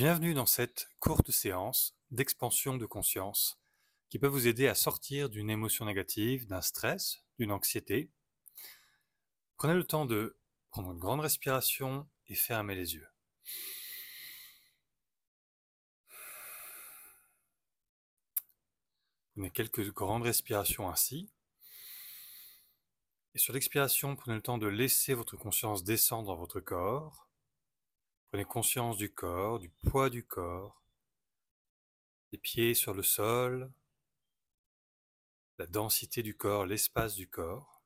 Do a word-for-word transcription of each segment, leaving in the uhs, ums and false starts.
Bienvenue dans cette courte séance d'expansion de conscience qui peut vous aider à sortir d'une émotion négative, d'un stress, d'une anxiété. Prenez le temps de prendre une grande respiration et fermez les yeux. Prenez quelques grandes respirations ainsi. Et sur l'expiration, prenez le temps de laisser votre conscience descendre dans votre corps. Prenez conscience du corps, du poids du corps, les pieds sur le sol, la densité du corps, l'espace du corps.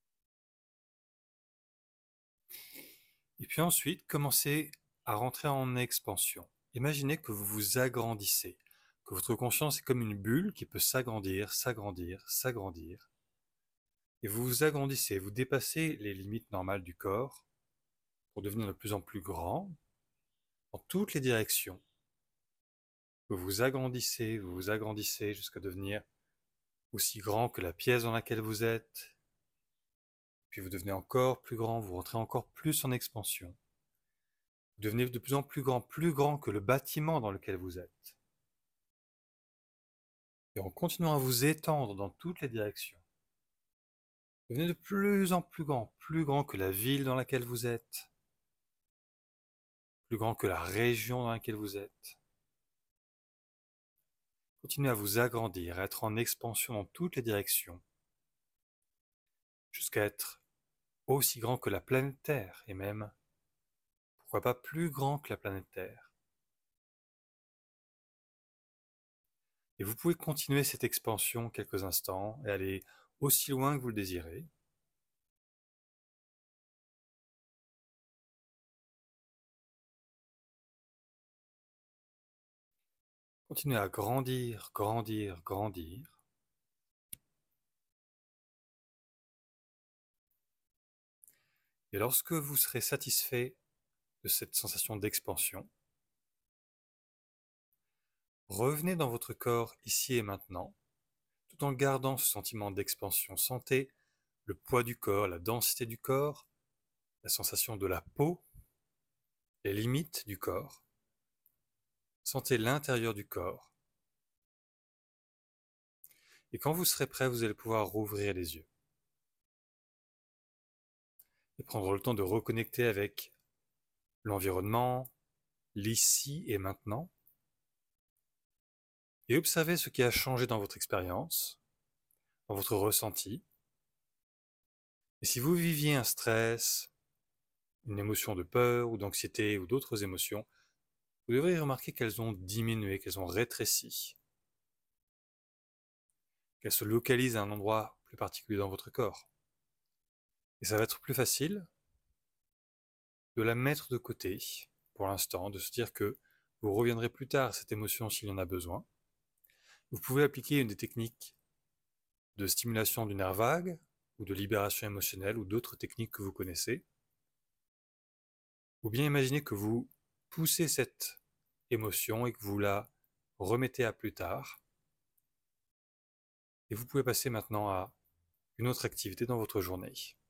Et puis ensuite, commencez à rentrer en expansion. Imaginez que vous vous agrandissez, que votre conscience est comme une bulle qui peut s'agrandir, s'agrandir, s'agrandir. Et vous vous agrandissez, vous dépassez les limites normales du corps pour devenir de plus en plus grand, dans toutes les directions. Vous vous agrandissez, vous vous agrandissez jusqu'à devenir aussi grand que la pièce dans laquelle vous êtes. Puis vous devenez encore plus grand, vous rentrez encore plus en expansion. Vous devenez de plus en plus grand, plus grand que le bâtiment dans lequel vous êtes. Et en continuant à vous étendre dans toutes les directions, vous devenez de plus en plus grand, plus grand que la ville dans laquelle vous êtes, plus grand que la région dans laquelle vous êtes. Continuez à vous agrandir, à être en expansion dans toutes les directions, jusqu'à être aussi grand que la planète Terre, et même, pourquoi pas plus grand que la planète Terre. Et vous pouvez continuer cette expansion quelques instants et aller aussi loin que vous le désirez. Continuez à grandir, grandir, grandir. Et lorsque vous serez satisfait de cette sensation d'expansion, revenez dans votre corps ici et maintenant, tout en gardant ce sentiment d'expansion. Sentez le poids du corps, la densité du corps, la sensation de la peau, les limites du corps. Sentez l'intérieur du corps. Et quand vous serez prêt, vous allez pouvoir rouvrir les yeux. Et prendre le temps de reconnecter avec l'environnement, l'ici et maintenant. Et observer ce qui a changé dans votre expérience, dans votre ressenti. Et si vous viviez un stress, une émotion de peur ou d'anxiété ou d'autres émotions, vous devrez remarquer qu'elles ont diminué, qu'elles ont rétréci, qu'elles se localisent à un endroit plus particulier dans votre corps. Et ça va être plus facile de la mettre de côté pour l'instant, de se dire que vous reviendrez plus tard à cette émotion s'il y en a besoin. Vous pouvez appliquer une des techniques de stimulation du nerf vague ou de libération émotionnelle ou d'autres techniques que vous connaissez. Ou bien imaginez que vous poussez cette émotion et que vous la remettez à plus tard. Et vous pouvez passer maintenant à une autre activité dans votre journée.